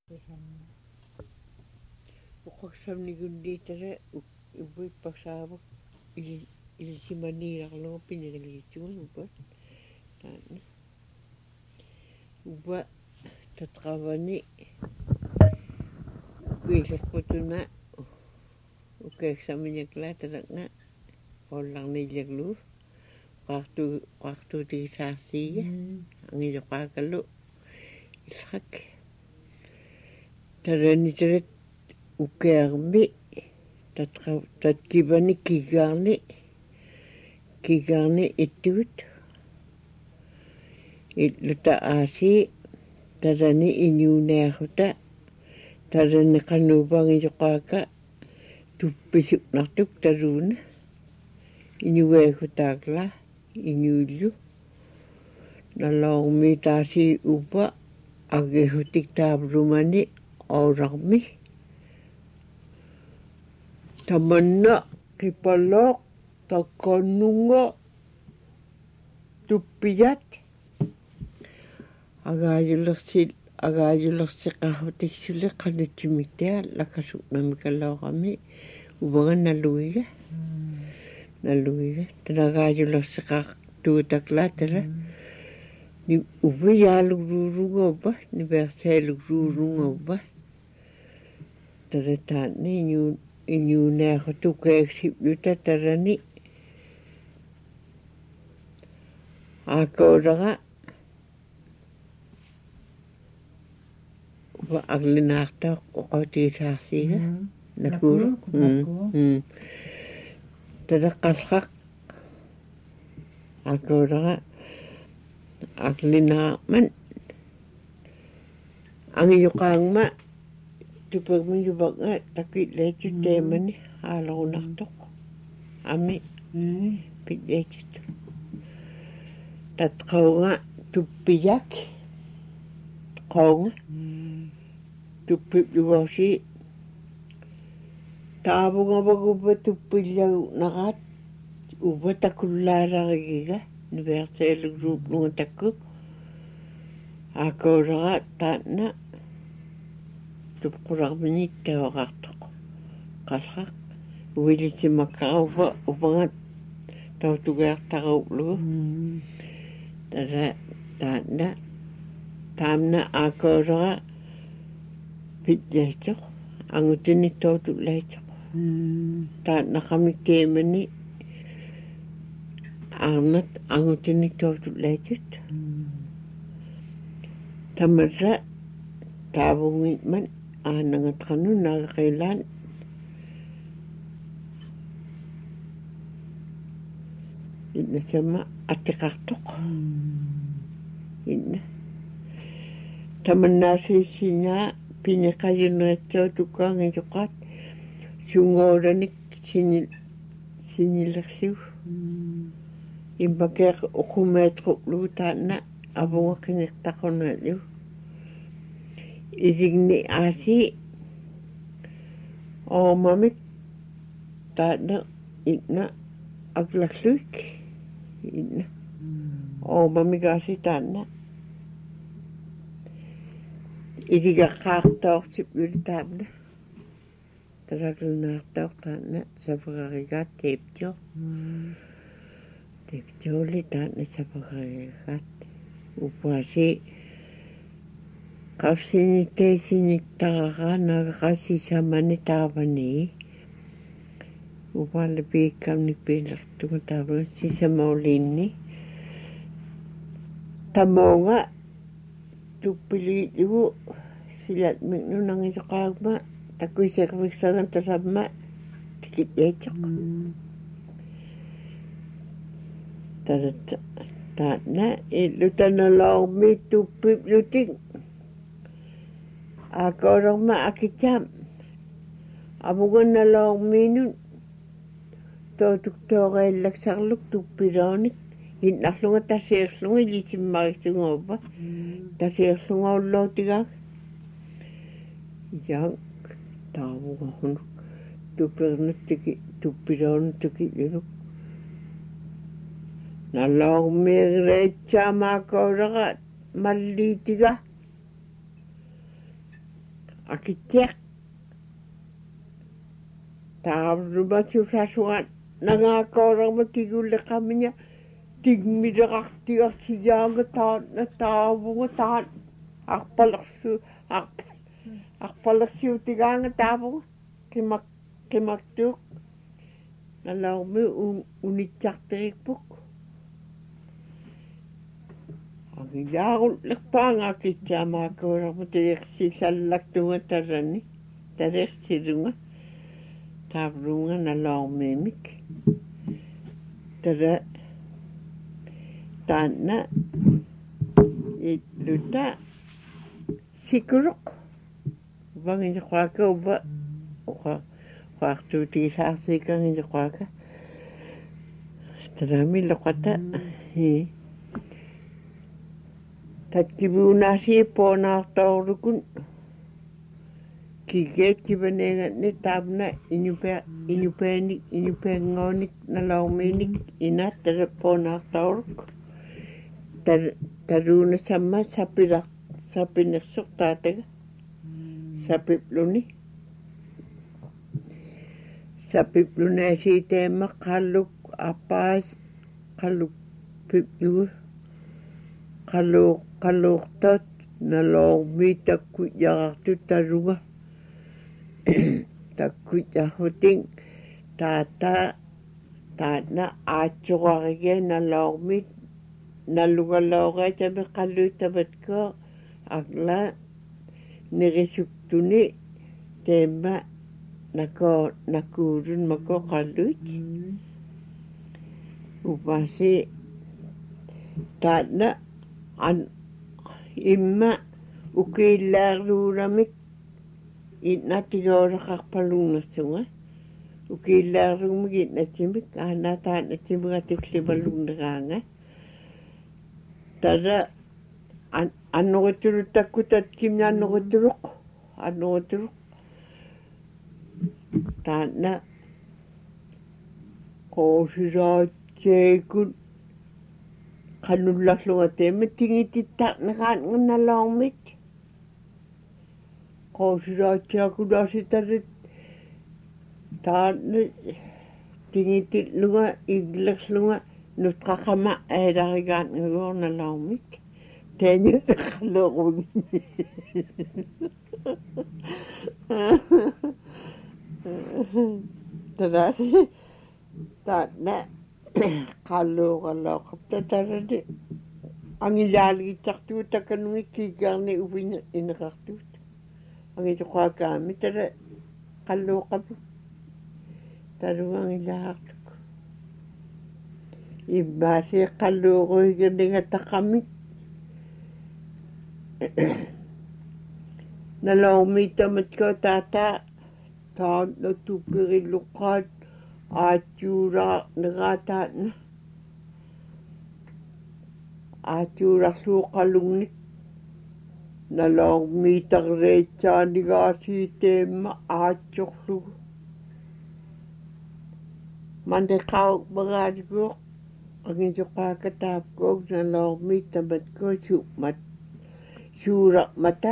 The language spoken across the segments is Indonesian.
Uqaqsamnigunndiitara upuippaksaavak ilsimaniiraqlugu pinagaliitsugunupat taanni upa tatqavani kuilerputuna ukeeksaminiakla talaqna ollarniillaglu qaartuutigisaarsiiga angiloqaakallu illak taranitarat ukearmi tatkivani kigaarni ittugut illuta aasi tarani iñuunearuta tarani qanuupangisoqaaka tuppisuqnartuk taruuna iñueegutaakla iñuillu nalormi taasi upa agihutik taavlumani aurarmi tamanna qipalooq taqqannunga tuppiyat agaayulersiqarrutiksuli qanutsimiktia lakasuqnamikalaorami uvagannaluiga tanagaayulersiqartuutaklaatala ni uviyaalugruurungaupa niversealugruurungaupa tarataanni iñuunearutukeeksipluta tarani aakoolaqa uva aglinaartaq uqautigisaarsiiga nakuru tadaqqallaq aakoolaqa aglinaarman angiyoqaangma tupermiyuvanga takileetu teemani aalorunartoq ami pitleetut tatqaunga tuppiyak qaunga tuppipluvorsi taavungavagupa tuppillagu naqaat uva takullaararigiga niversealugruupnunga takkuk aakoolaqa taanna tupqurarmini tawaqartoq qallaq uilitsimakkaqauva upangat tautugeartaruuplugu taamna aakoolaqa pitleetoq angutini tautuleetoq taanna qamikkeemani aarnat angutini tautuleetut tamarra taavungitman aanangatqanu naagaqilaan innasama atiqartoq inna tamannaasiissinaa piniqayuneritsuutukkaangisoqaat sungoolanik sinilersiu immakeeq uqumeetruqlugu taanna avungaqingertaqornaaliu isigni aasi oomamik taanna inna aglalluik inna oomamik aasi taanna isigaqqaartaorsipluli taanna taralunaartaor taanna saperarigaat teeptiorli taanna saperarigaat upaasi qafsiniteesiniktarara nagaqasisamani taavani upaala piikkamnikpiilertuga taavani sisamauliinni tamoonga tuppiliitlugu silatmiknunangisoqaagma takuiserviksagan tasamma tikitleetoq taanna illutanaloormi tuppiplutik aakoorerma akitaam avugannaloormiinun tootuktooriallaksarluk tuppiloonik innarlunga tasiirlunga ilisimmarissungaupa tasiirlungaullootigaak yaang taavungarunuk tupernutiki tuppiloonuttikilunuk naloormiireitsaamaakooleqa malliitiga akitiak taarlumatsusasuat nangaakoorama tigullaqamiña tigmilerartiarsiyaanga taatna taavunga taat arpalersiutigaanga taavunga kimartuuq nalaumi unitsarterikpuk agilaarullерpaanga akitsaamaakoorama talersisallartunga tarani talersilunga taavunga nalaumimik tada taanna itluta sikuruq vangin uba qaartuutigisaarsiikangin tadami loqata tatkibuunaasi poonaartoorlukun kigeetkivaneeganni taapna inupeangoonik nalaumiinik inaat tada poonaartoorluk taruuna samma sapinersuq taataga sapiplunasiiteemma qalluk appaas qalluk piplugu qalluurtat naloormi takkuyarartu tarunga takkuyarruting taatna aatsuqarige naloormit nallugalooreetami qalluuttamatko agla nirisuktuni teemma nakuurun mako qalluut upasi taatna imma ukiillaarluuramik itnatigooraqarpaluunnersunga ukiillaarluumik itnatsimik taatnatimigatikllimalluuneraanga tada annoritulu takkutat kimnaannorituluq taatna qoosiraatseekun qannullarluga teemma tingitittaarneraatnganalaarmit qoosiraatseakunaasitarit taatna tingititluga iglerluga nutqaqama ailarigaatngagoornalaarmit teenya qalluurugi tadaasi taatna qalluuqallooqapta tarani angilaaligitsartuut takanungi kiigaarni uvina ineqartuut angituqaakaami tada qalluuqapu taruangilaaartuk immaasi qalluuruiganigataqamik nalaumiitamatko taataa taatna tupperilluqqaat aatsuuraarneraataatna aatsuurarluuqalungnik nalaormiitarreitsaanigaasiiteemma aatsorlugu mandeqauq angisuqaaka taapkook nalaormiittamatko suuraqmata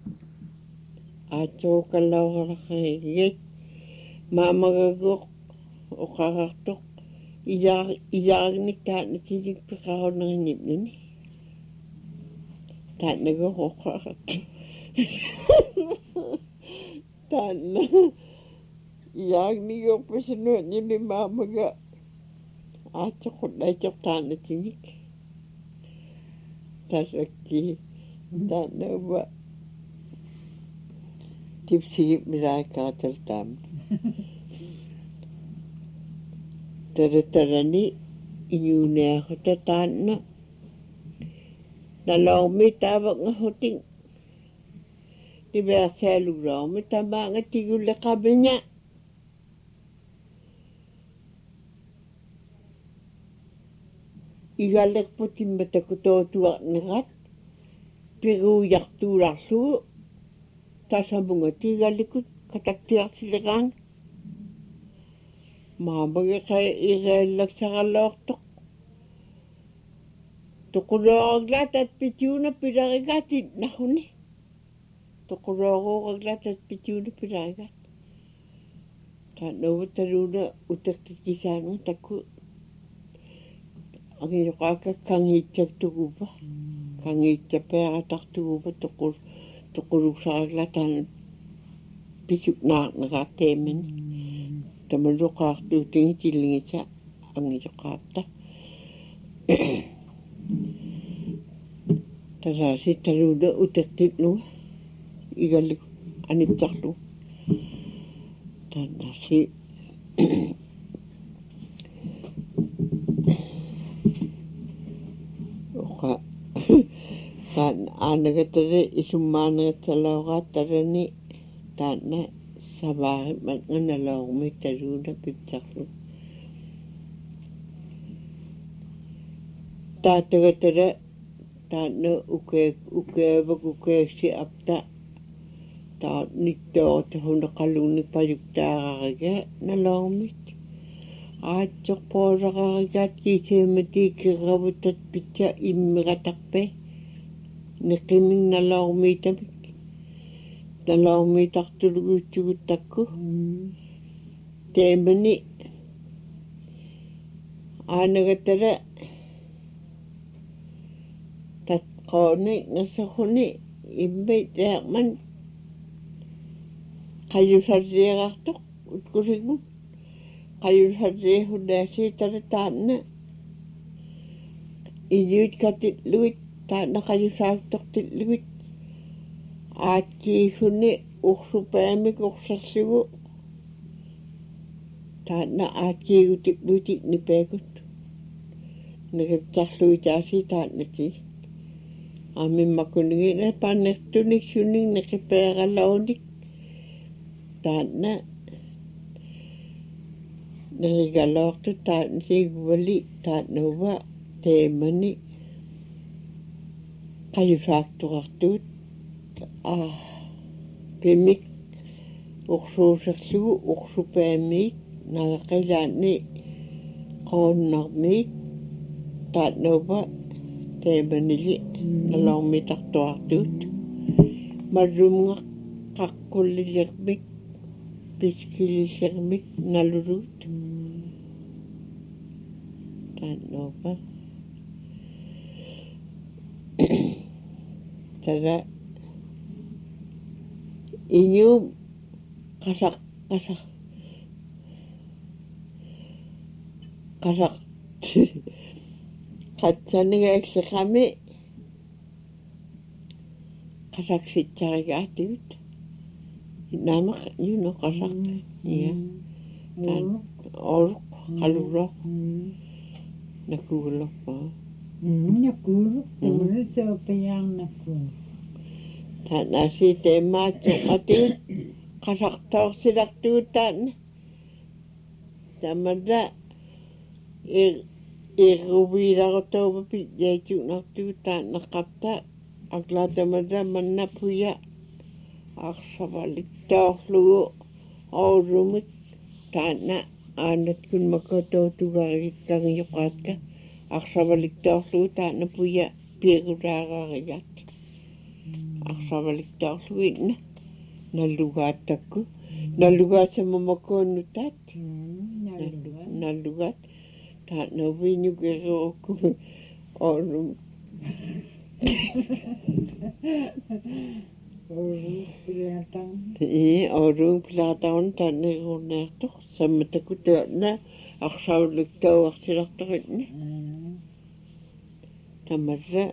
aatsuuqallauqaraqagiit maamagagoq uqarartoq iyaagnik taatnatinikpiqarunerinipnani taatnagoqoqaraq taatna iyaagnigoqpasinuatnimi maamaga aatsoqullaysoq taatnatinik tasakki taatnauba tipsigip miraakarataltaam tarani inyuneaqata taatna nalaormi taavaqngahuting tibersaaluraormi tamaanga tigullaqamiña igallerputimmatakutootuarnerat piruujartuularluu tasamunga tigallikut kataktiarsileqaang maamage ireellaksaraloortoq tuqulooraglaatat pitiuna pilarigatit nahuni toqulooruuqaglata pitiuna pilaagat taannuuttaluuna uterkikisaanu takku angiloqaakka kangiitsaktugupa kangiitsapeeratartugupa toquluksaraglatan pisuknaarnegaatteemani tamaluqaartuutingi tillingisa angiloqaapta tasaasittaluuna utertitnuga igalliku aniptarlu tanasi oqa tan aanagatare isummaanagatalauqaattarani taanna savaarimmat nganalaurumittaluuna piptarlu taatagatara taanna ukeavak ukeaksi apta taa nittoorta hunaqaluunni pajuktaarariga nalaumit aatsorpooraqarigaat kiiseematiikkerravutat pitsa immiqatarpe neqiming nalaumitamik nalaumitartuluguutsugut teemani aanagatara tatqooni ngasaruni immiiteerman qayusarriiqartoq utkusigmun qayusarriihunaasiitara taanna iñuit katitluit taanna qayusaaktortitluit aatkiisuni ursupaamik ursarlugu taanna aatkiigutikluitik nipeekut neqiptarluitaasi taannati amimmakunigina pannertunik suning neqipeeralaunik taanna nerigalortu taansiiguvali taannuva teemani qayusaaktuqartuut pimik ursuuserlugu ursupaamiik nagaqilaanni qoonnarmiik taannuva teemanili nalaumitartuartuut marrumnga qaqqullilermik piskilisermik nalulut taannuva tada iñuum qasaq qatsanigaakseqami qasaqsitsarigaatigut namaq yuno qasaq iya tan oruq qaluroq nakuulorpa Nakuru, tamuna soopayang nakuru. taanasi teemaatsoqatigut qasaqtaorsilartugut taanna tamada irruviilarutaupa pityaitsuunartugut taannaqqapta aklaatamada mannapuya arsavaliktaorlugu aurumik taanna aannatkun makotoutugarigikkangiyoqaatka arsavaliktaorlugu taanna puya piirulaararigat arsavaliktaorlugu nallugaattakku nallugaatsamamakoonnutat nallugaat taanna uviiñukeruukku orum orum pilaataun taanneruunneertoq sammatakku taanna arsavaliktaauarsilartoritna tamarra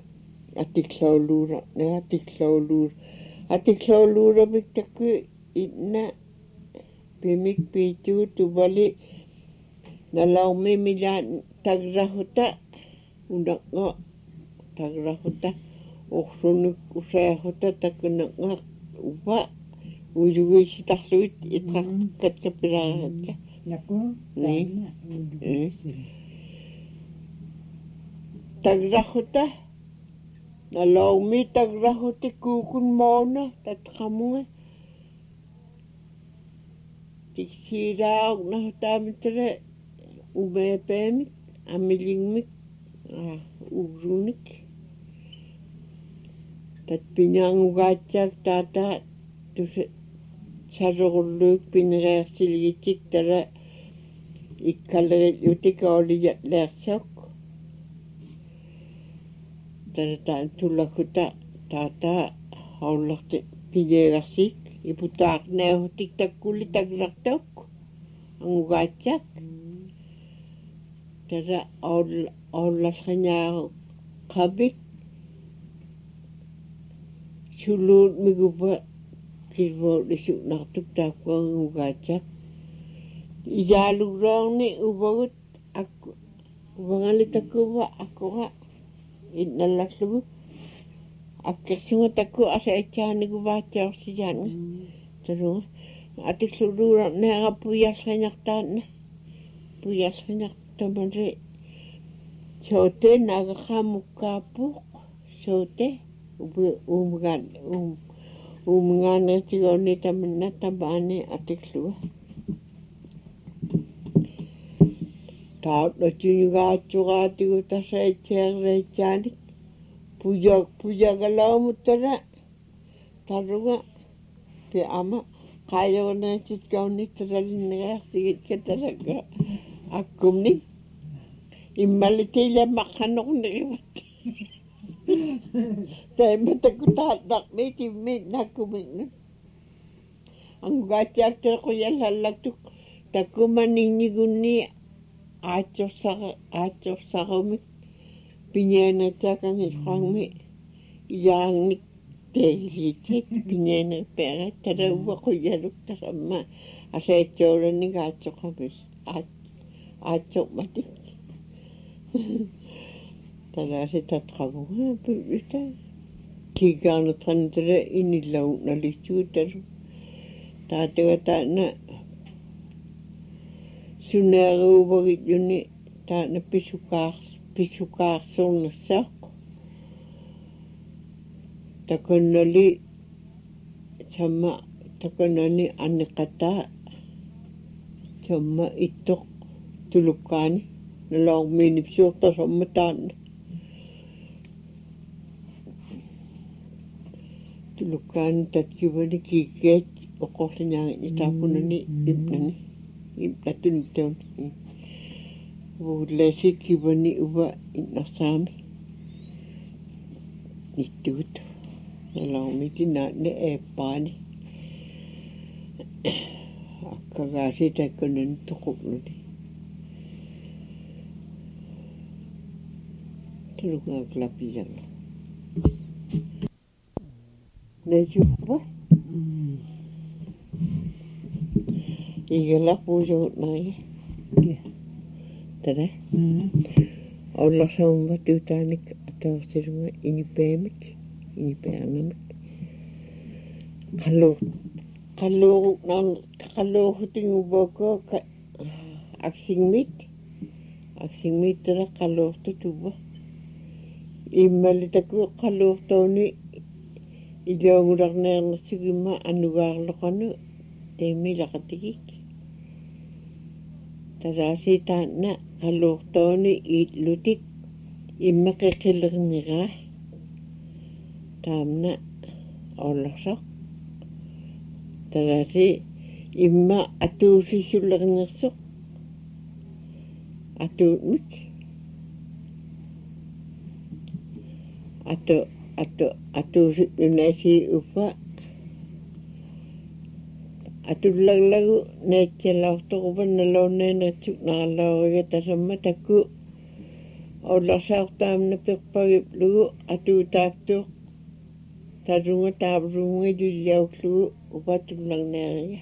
atiklauluuramik takku inna pimik piituu tuvali nalaumi milaan tagrahuta unaqqa tagrahuta ursunuk useahuta takkunaqqa uva uyugiisitarluit itraqqatkapiraaratka Nakuru, tagrahuta nalaumi tagrahuti kuukun moona tatqamunga tiksiiraaq nahutaamitere umeepeemik amilingmik urunik tatpinyaangugaatsaak taata tusse sarorulluuk pinereersilgitik tala ikkallerit utikaoliyat leersok tala taan tullakuta tata haullarti pijeegarsik iputaaqnaahutik takkulli tagrartok angugaatsak tala aullasqanaaru qabik suluut migupa kirvoorlisuunartuk taakkuangugaatsak ijaalugraarni uvagut akku uvangalitakuva akkura innallarlugu akkersunga takku asaitsaaniguvaatsaorsijaanga talunga atikluruurarneera puyalsqinartamanri soote naagaqaamukkaappuuq soote uumgaanetigoonni tamanna tamaani atikluga taatlatyugaatsugaatigu tasaitseerreitsaanik pujagalaamuttara taruga pe ama qaayorneetitkaunnik taralinnereersigitkataraga akkumnik immalitiilamaqanornerivat taimatakkutaatnarmiit immiit nakkuminnut angugaatiakterequyallallaktuk takkumaningnigunni aatsоrsarumik piñaanataakangilqaangmi iyaangnik teiliitik piñaanapeerat talauvaquyyaluk tasamma asaitsooraniga aatsoqamis aatsoqmatik talaasitatqavuga puyuta kiikaarnertranitala inillagunnalitsuutalu taatagataana suneeruuvagitjunni taana pisukaarsornersaaq takonnali samma takonnani anniqataa samma ittoq tulukkaani naloormiinipsuurtasamma taanna tulukkaani tatkivani kiikkiat oqorlinaangitni taapunani ipnani ipnatunittuun vuullaasi kivani uva innarsaami nittugut naloormiti naanne eeppaani akkagaasi takkonani toqulluni tulungaaklapiyalla najuppa igalapuusuutnaaya tada ollarsaumva tuutaanik ataorsilunga inipeamik inipearnamik qalluurutinguvuakua aksingmit tada qalluurtutuva immalitaku qalluurtuuni ilioongularneernersugimma annugaarloqanu teemilaqatigik tadaasitaanna qalluurtuuni iitlutik immaqiqillerniraa taamna ollarsoq tadaasi imma atuusissullernersoq atuutmik atuusunnasi uffa atullaglagu neetsallartoquvan naloonnenertsuk naarlaoriga tasamma takku ollarsaartaamna perpagiplugu atuutaaktuuq tarunga taavruunga lilliaullugu upatullagneeriga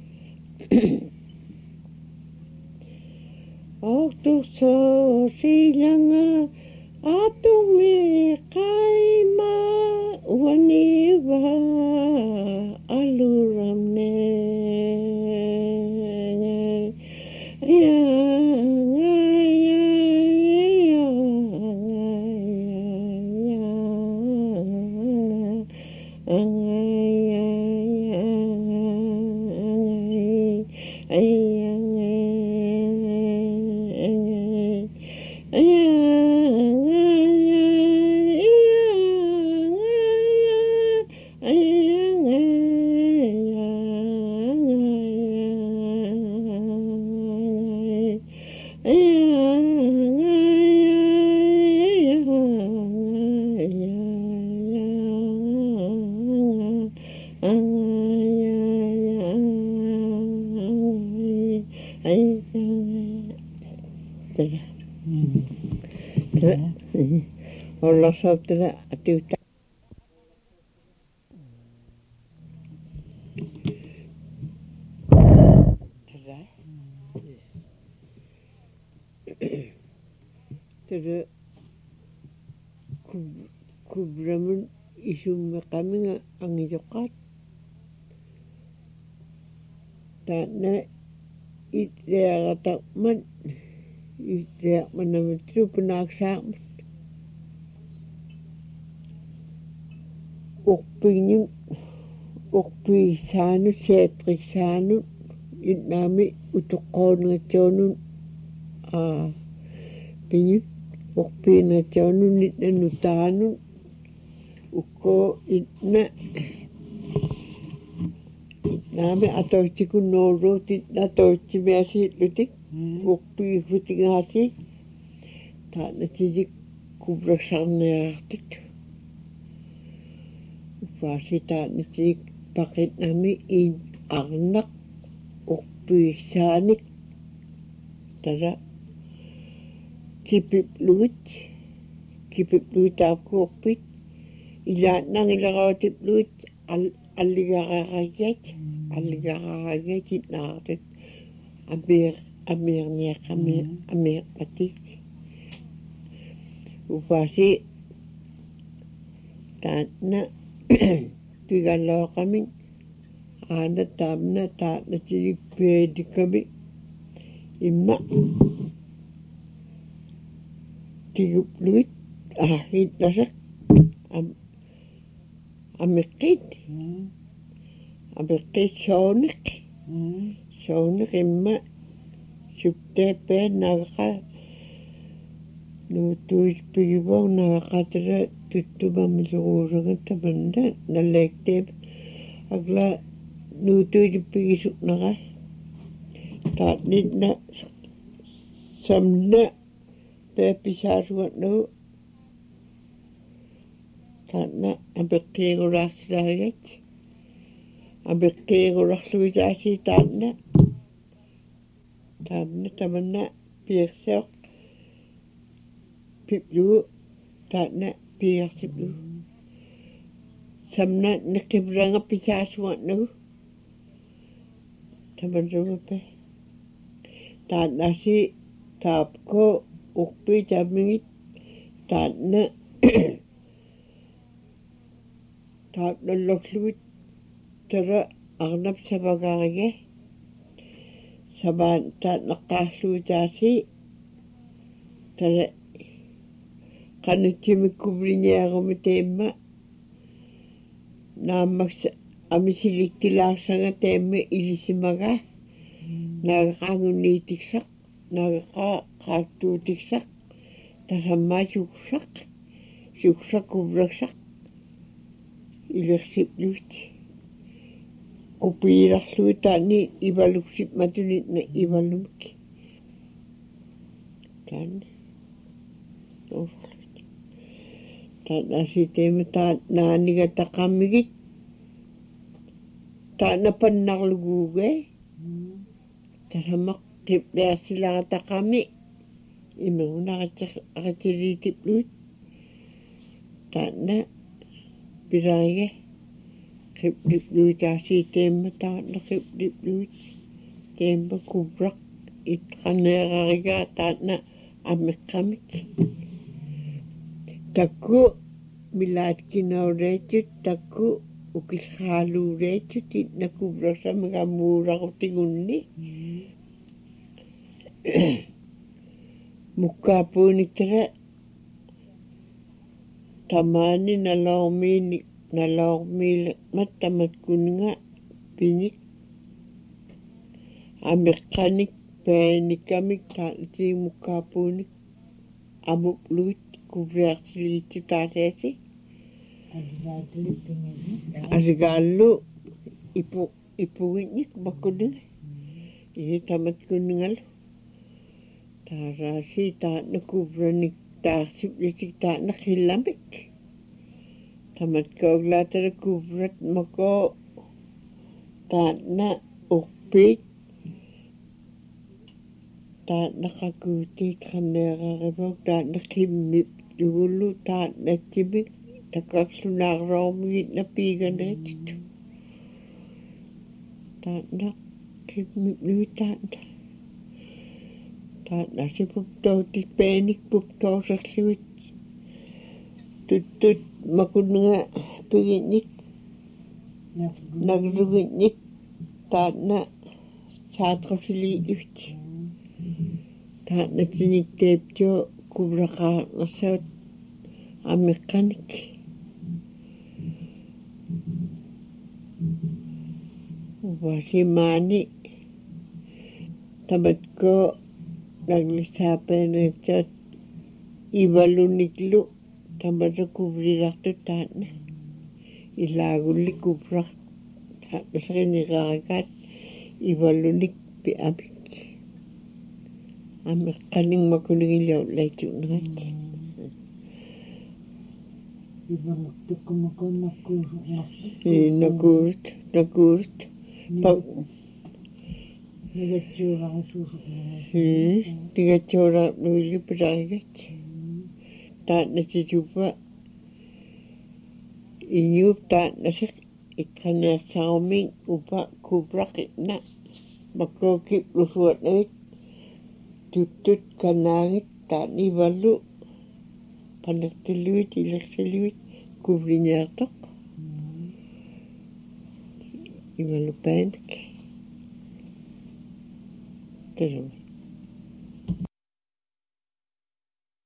ortursoorsilanga atumi qaima waniva aluramne tala. Tala. Olla soptala atiuta. Tala. Tala. Kubramun isum kami nga ang ijokat. Tana itleagatakman itleagman trupunaksaakman ukpisaanu seetriksaanu itnaami utuqqoonungatsuunun pinyu ukpiingatsuunun itnanutaanun ukko itna Nami atoitikun nouruutit natoitsimiasiitlutik ukpiifutingaasi taanatidik kubrasarniartit upaasi taanatidik paqitnami in arnaq ukpiissaanik tala kipipluit aapkuuqpit ilaatnangilaqautipluit alligaraqagiat itnaarit ameerniaqameerpatik upaasi taanna pigalooqamin aana taamna taanatidik peedikami imma tigupluit itnasak ameqqit soonik imma supteepeen nagaqa nuutuispigivor nagaqatala tuttumammiluguusagattamanda nalleekteep agla nuutuispigisuqnaqa taatnitna samna peeppisaasugatnagu taanna apeqqiigulaarsilaagat apeqqiigulorluitaasi taanna tamanna piirseoq piplugu taanna piigarsiplugu samna niqimrangappisaasugatnagu tamanrugupe taannasi taapko uqpiitamigit taanna taapnallorlugut tara arnap sabagaarige sabaan taatnaqqaarluutaasi tara qanutsimikkubliñiagumi teemma naammaksa amisiliktilaarsanga teemma ilisimaga naagaqaangunniitiksaq naagaqaaqaattuutiksaq tasammaa suksaq kubraksaq ilersipluut upiirarluutaani ivaluksipmatunitna ivalumik taanasiteema naanigataqammigit taanapannarluguuge tasamaq qiplearsilagataqami imagunaqatsiliitipluut taanna piraige qipluutaasi teemma taanna qipluut teemma kubraq itqaneerarigaa taanna ameqqamik takku milaatkinaureetut takku ukilhaaluureetut itna kubraqsamagammuuraqutigunni mukkaapuuniktara tamaani nalormiileqmat tamatkuninga pinik ameqqanik peenikamik taanati mukkaapuunik amupluut kubriartiliitti taateesi asigaallu ipugitnik makkuninga tamatkuningalu taaraasi taanna kubranik taarsiplisik taanna qillamik tamatkauglaatara kubrat mako taanna uqpiit taat nakakuutit qaneerarivok taat nakimmip lugullu taat natimik takaksunaarroomigit napiiganeetit taat nakimmip taat nasipuptootit peenikpuptooserluit tuttut makunga pigitnik naglugitnik taat na saatrafiliilut taat natinikteeptio kuvraqaarnersaut ameqqanik uvasimaani tamatko naglisaapeneritsat ivaluniklu tamata kuvrirartu taatna ilaagulli kuvraq taatmasaqiniqarakat ivalunik piamik ameqqanik makunigiliu laituunerat nakuurut tigatsuura nuilipularigat taat nasitupa iñuup taat nasiq iqqaneersarumin upa kuvraqitna makkookip lusuatnagit tuttut kanaagit taat ivallu panertilluit ilersilluit kuvriñaartoq ivallu paanik tasama